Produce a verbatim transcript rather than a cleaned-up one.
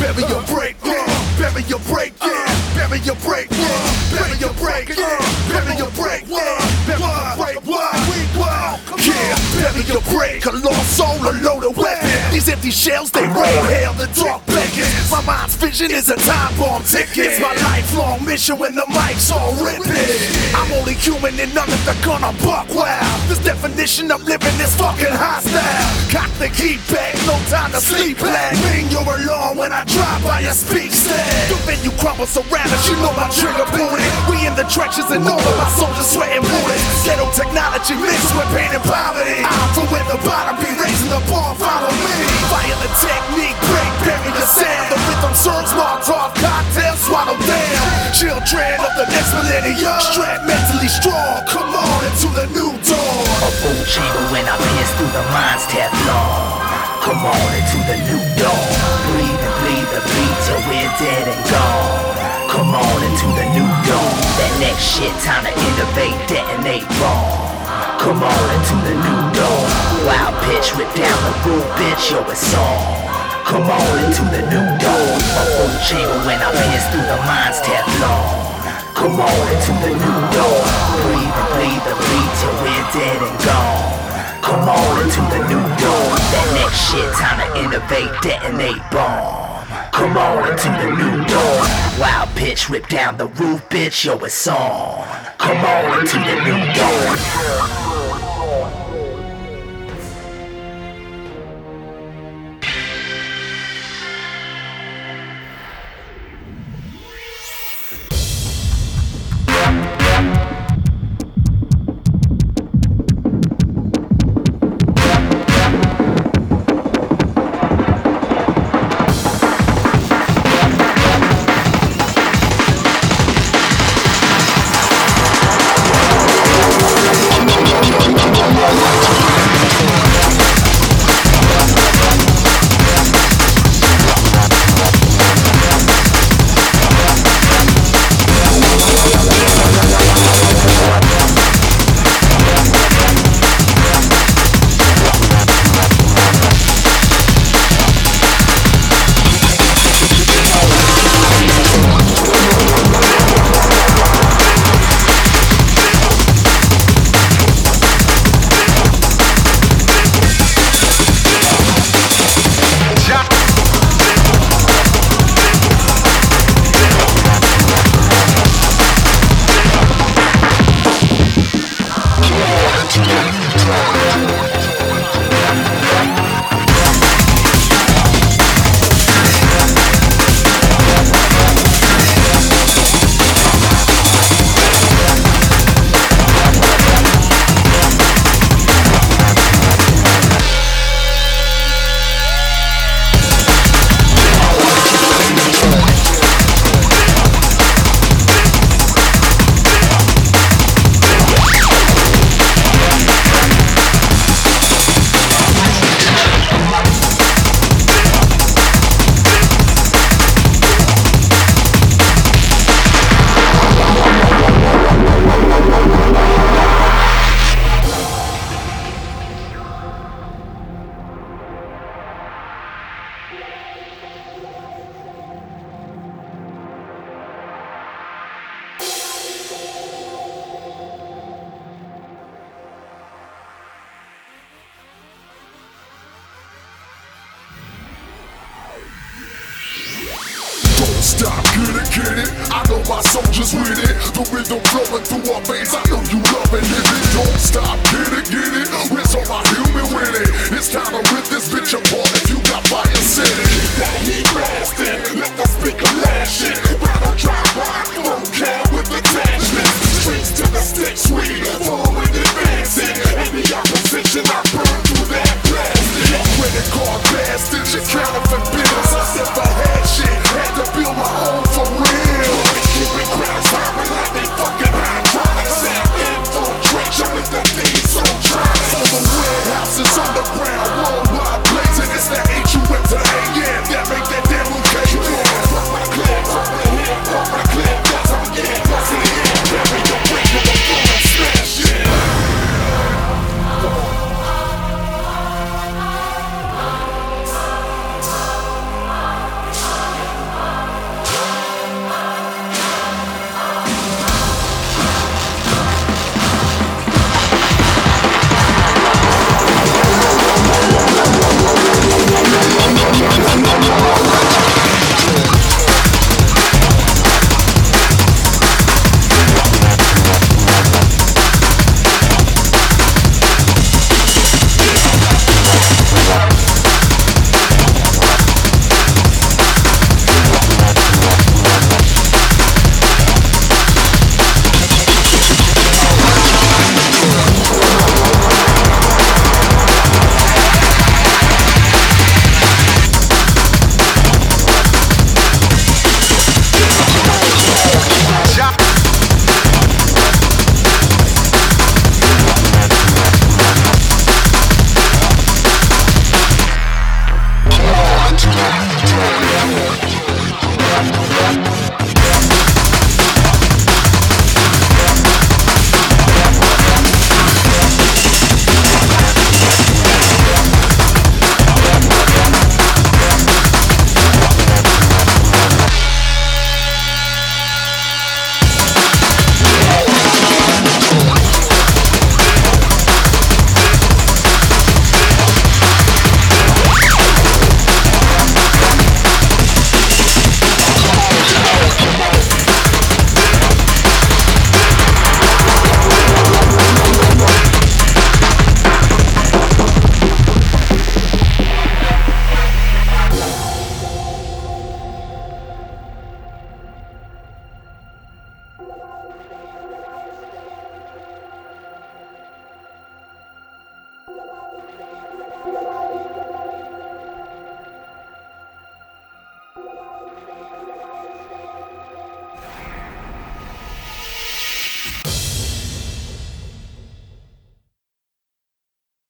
bury your break, yeah. Bury your break, yeah. Bury your break, yeah. Bury your break, yeah. Bury your break, yeah. Bury your break, what? Yeah, bury your break. A lost soul, a loaded weapon. These empty shells, they rain, hail the dark beckons. My mind's vision is a time bomb ticket. It's my lifelong mission when the mic's all ripping. I'm only human and none of the gonna buck wow. This definition of living is fucking hostile. Cock the key back, no time to sleep back. Ring your alarm when I drive by your speak stand. The venue crumbles around us, you know my trigger booted. We in the trenches and all of my soldiers sweating bullets. Ghetto technology mixed with pain and poverty. I'm from where the bottom be raising the bar, follow me. Fire the technique, break, bury the sound. The rhythm serves marked off, cocktails swallow down. Children of the next millennium, strapped mentally strong. Come on into the new dawn. A full chamber when I pierce through the mind's Teflon. Come on into the new dawn. Breathe and bleed the beat till we're dead and gone. Come on into the new dawn. That next shit, time to innovate, detonate bomb. Come on into the new dawn. Wild pitch, rip down the roof, bitch, yo, it's on. Come on into the new dawn. A full chamber when I pierce through the mind's Teflon. Come on into the new dawn. Breathe and bleed the beat till we're dead and gone. Come on into the new dawn. That next shit, time to innovate, detonate bomb. Come on into the new dawn. Wild pitch, rip down the roof, bitch, yo, it's on. Come on into the new dawn. Stop, get it, get it. I know my soldiers with it. The rhythm flowing through our veins. I know you love it, live it. Don't stop, get it, get it. Where's all my human with it? It's time to rip this bitch apart if you got fire set it. Keep that heat blasting, let the speaker lash it. Battle drive by, don't care with attachments. Strings to the stick, sweet, forward advancing. Any opposition, I burn through that plastic. Your credit card bastards, your counterfeit bills. I never had shit, had to build my own for real. Keeping crowds high like they fucking hydraulics. And infiltration with the thieves on trial. All the warehouses underground, worldwide blazing. It's that H U